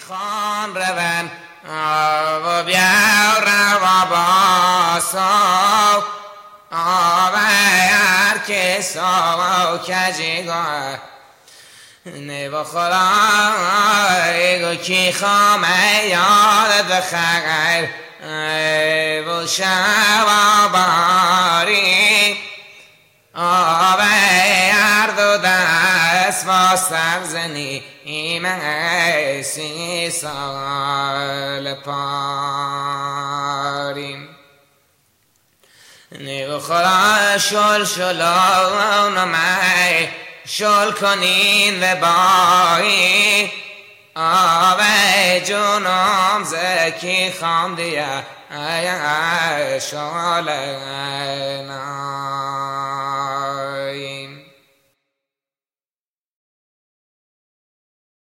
خان روان و بیار و باسا آور که ساوا کجیگاه نیو خدای کی خامه یاد بخیر و شوا باری آور دو دست با سرزنی ایمه سی سال پاریم نیو خدا شل شلون می شل کنین و بایی آوه جونم زکی خام دیا شل